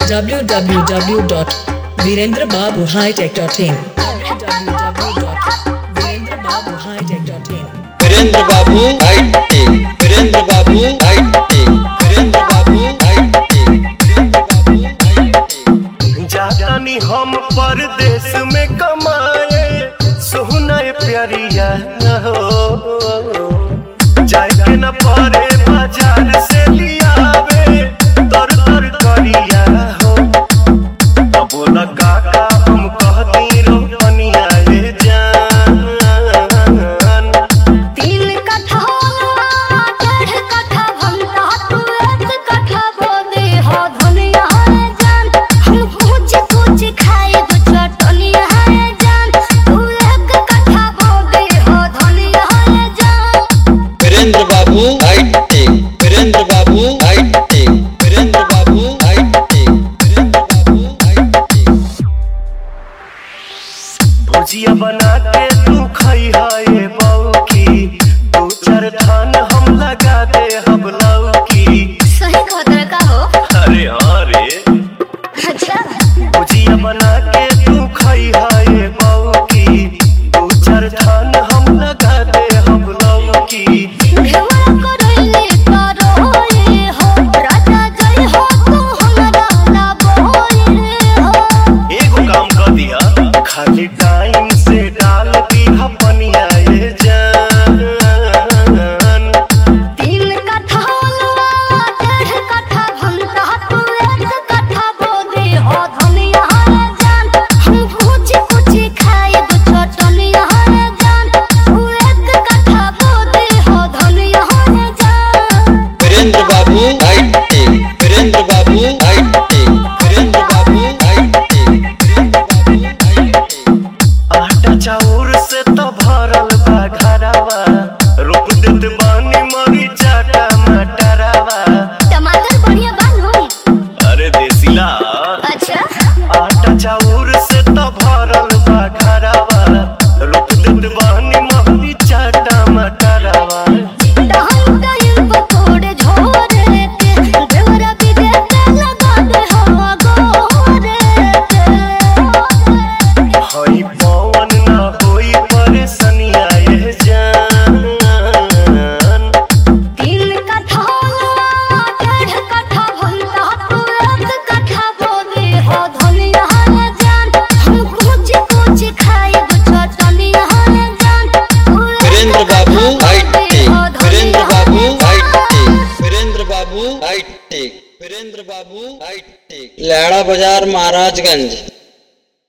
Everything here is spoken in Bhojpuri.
www.virendrababuhightech.in वीरेंद्र बाबू हाईटेक, वीरेंद्र बाबू हाईटेक, वीरेंद्र बाबू हाईटेक, वीरेंद्र बाबू हाईटेक। जानी हम परदेश में कमाए सोहना प्यारिया हो जाके न परे बाजार से लियावे तर तर करिया हो बोला काका हम कहती रोपनिया ये जान 3 कट्ठा 1.5 कट्ठा भंटा तू 1 कट्ठा बोदे हो धनिया है जान हम कुछ कुछ खाए दो चटनिया है जान तू 1 कट्ठा बोदे हो धनिया है जान वीरेंद्र बाबू हाईटेक, वीरेंद्र बाबू हाईटेक, वीरेंद्र बाबू हाईटेक, वीरेंद्र बाबू हाईटेक। भुजिया बना के तू खाई है बहू की 2-4 थान हम लगा दे हम लौकी सही खतर का हो अरे हाँ रे अच्छा भुजिया बना के तू खाई है बहू की 2-4 थान हम लगा दे हम लौकी भेवा करैले करो ये हो राजा जय हो तू हमरा ना बोए हो एगो काम कर दिया खाली टाइम से डाल दिया पनिया ये जान 3 कट्ठा 1.5 कट्ठा भंटा तू 1 कट्ठा बोदे हो धनिया है जान हम कुछ कुछ खाए दो चटनिया है जान तू 1 कट्ठा बोदे हो धनिया है जान वीरेंद्र बाबू हाईटेक, वीरेंद्र बाबू हाईटेक, वीरेंद्र बाबू हाईटेक, वीरेंद्र बाबू हाईटेक। आटा चाउर से तो भरल बा घरवा रोप देत बानी मरीचा टमाटरवा टमाटर बढ़िया बानो अरे देसीला अच्छा आटा चाउर से तो भरल बा घरवा रोप देत बानी मरीचा टमाटरवा दहन दयल पकोड़े झोरे के देवरा भी देते लगा दे हम गोरे के हई पवन ना होई परेशानिया ये जान 3 कट्ठा 1.5 कट्ठा भंटा तू 1 कट्ठा बोदे हो धनिया है जान हम कुछ कुछ खाए दो चटनिया है जान तू 1 वीरेंद्र बाबू कट्ठा हाईटेक, बोदे हो वीरेंद्र धनिया बाबू है हाईटेक, वीरेंद्र बाबू हाईटेक, वीरेंद्र बाबू हाईटेक। लहड़ा बाजार, महाराजगंज।